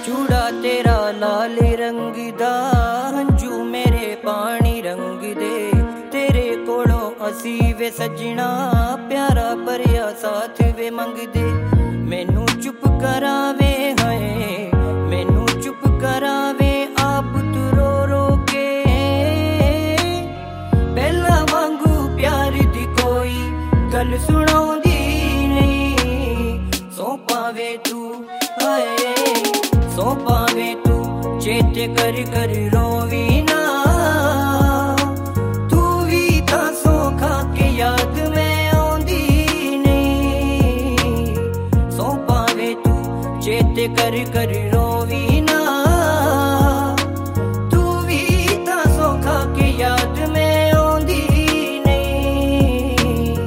चूड़ा तेरा लाल रंग दा, हंजू मेरे पानी रंग दे। तेरे कोलों असी वे सजना, प्यारा भरिया साथ वे मंग दे। मैनू चुप करावे है, मैनू चुप करावे आप तू रो रो के। पहला वांगू प्यार दी कोई गल सुनाउंदी नहीं। सौ पावे तू आए, सौ पावे तू चेते कर कर रोवी ना। तू भी तां सौ खा के याद में आउंदी नहीं। सौ पावे तू चेते कर कर रोवी ना। तू भी तां सौ खा के याद में आउंदी नहीं।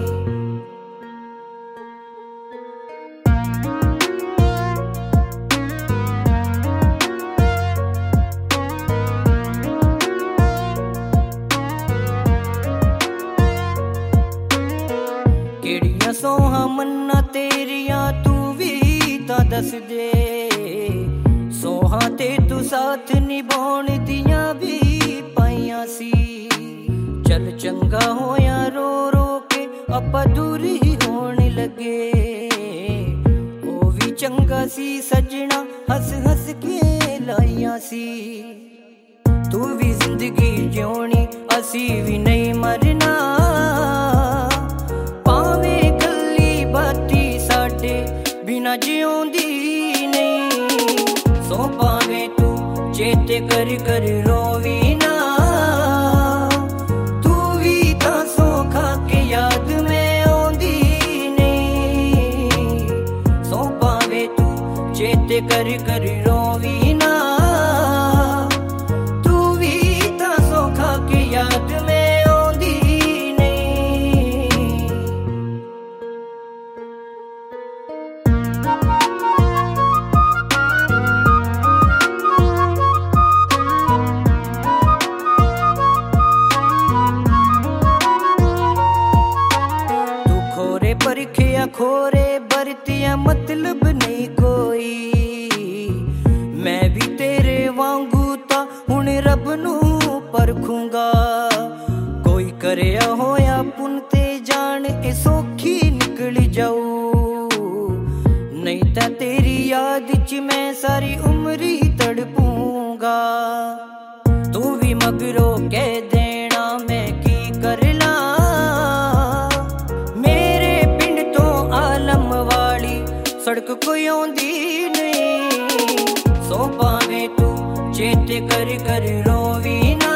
केड़ियां सोहां मन्ना तेरियां तू भी तां दस दे। सोहां ते तू साथ निभाउण दियां भी पाइयां सी। चल चंगा होया रो रो के आपां दूरी होण लगे। ओ भी चंगा सी सजना, हस हस के लाइयां सी। तू भी जिंदगी जिउणी, असी भी नहीं मरना। पावे गल्ली बाती साडे बिना जिउंदी नहीं। सौ पावे तू चेते कर कर रोवी ना। तू भी तां सौ खा के याद में आउंदी नहीं। सौ पावे तू चेते कर कर रोवी ना। तू भी तां सौ खा के याद में आउंदी नहीं। तू खोरे परखिया खोरे बरतिया मतलब नहीं कोई। मैं भी तेरे वांगू ता हुण रब नू परखूंगा। कोई करया होया पुन ते जान ए सौखी निकल जाऊ। नहीं ता तेरी याद च मैं सारी उम्री तड़पूंगा। तू भी मगरो कह देना मैं की कर ला। मेरे पिंड तो आलम वाली सड़क कोई आउंदी नहीं। सौ पावे तू चेते कर कर रोवी ना।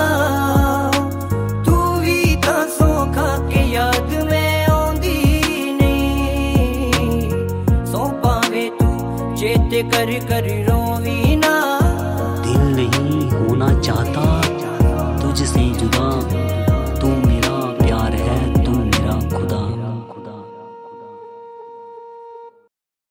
तू भी तां सौ खा के याद में आउंदी नहीं। सौ पावे तू चेते कर कर